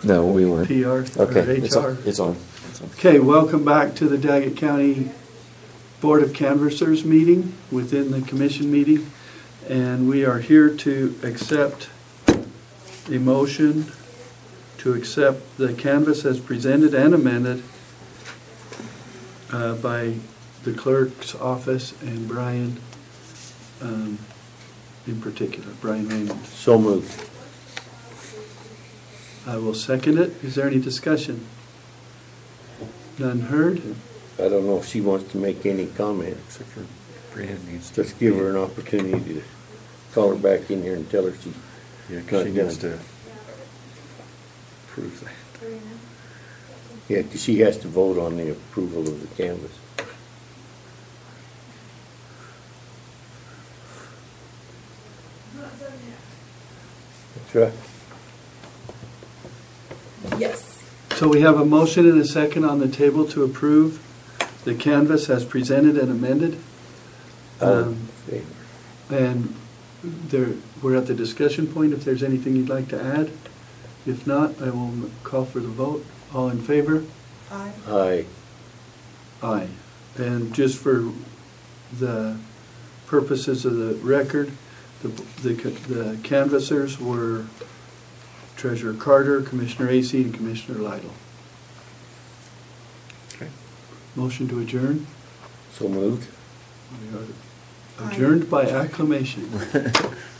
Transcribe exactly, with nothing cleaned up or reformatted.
No, we weren't. P R Okay, or it's H R. on. It's on. It's on. Okay, welcome back to the Daggett County Board of Canvassers meeting within the commission meeting. And we are here to accept a motion to accept the canvass as presented and amended uh, by the clerk's office and Brian um, in particular, Brian Raymond. So moved. I will second it. Is there any discussion? None heard? I don't know if she wants to make any comment. Except for Brian needs to. Just give her an opportunity to call her back in here and tell her she. Yeah, because she needs to prove that. Yeah, because she has to vote on the approval of the canvas. That's right. Yes. So we have a motion and a second on the table to approve the canvas as presented and amended. All in Um, favor? And there, we're at the discussion point, if there's anything you'd like to add. If not, I will call for the vote. All in favor? Aye. Aye. Aye. And just for the purposes of the record, the, the, the canvassers were Treasurer Carter, Commissioner Acey, and Commissioner Lytle. Okay. Motion to adjourn. So moved. We are adjourned by acclamation.